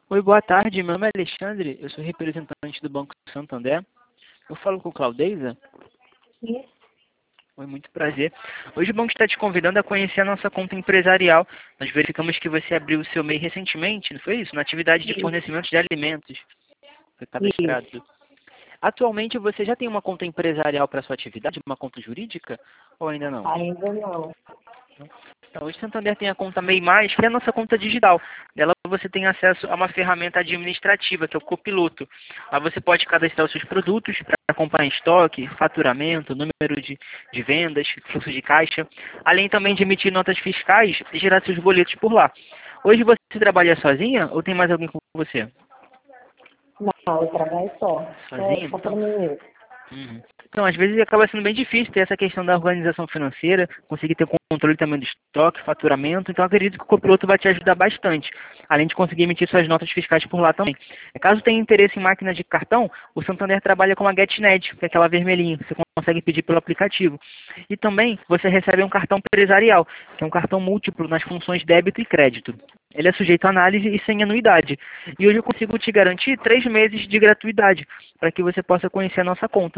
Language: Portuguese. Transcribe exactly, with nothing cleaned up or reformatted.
Oi, boa tarde. Meu nome é Alexandre, eu sou representante do Banco Santander. Eu falo com o Claudeiza. Isso, Oi, muito prazer. Hoje o banco está te convidando a conhecer a nossa conta empresarial. Nós verificamos que você abriu o seu M E I recentemente, não foi isso? Na atividade de isso, fornecimento de alimentos. Foi isso. cadastrado. Atualmente você já tem uma conta empresarial para sua atividade, uma conta jurídica? Ou ainda não? Ainda não. Então, hoje o Santander tem a conta M E I Mais, que é a nossa conta digital. Nela você tem acesso a uma ferramenta administrativa, que é o Copiloto. Lá você pode cadastrar os seus produtos para acompanhar em estoque, faturamento, número de, de vendas, fluxo de caixa, além também de emitir notas fiscais e gerar seus boletos por lá. Hoje você trabalha sozinha ou tem mais alguém com você? Não, eu trabalho só. Só, Sozinha? só para Então, mim mesmo. uhum. Então, às vezes acaba sendo bem difícil ter essa questão da organização financeira, conseguir ter controle também do estoque, faturamento. Então, acredito que o copiloto vai te ajudar bastante, além de conseguir emitir suas notas fiscais por lá também. Caso tenha interesse em máquina de cartão, o Santander trabalha com a GetNet, que é aquela vermelhinha, que você consegue pedir pelo aplicativo. E também você recebe um cartão empresarial, que é um cartão múltiplo nas funções débito e crédito. Ele é sujeito a análise e sem anuidade. E hoje eu consigo te garantir três meses de gratuidade, para que você possa conhecer a nossa conta.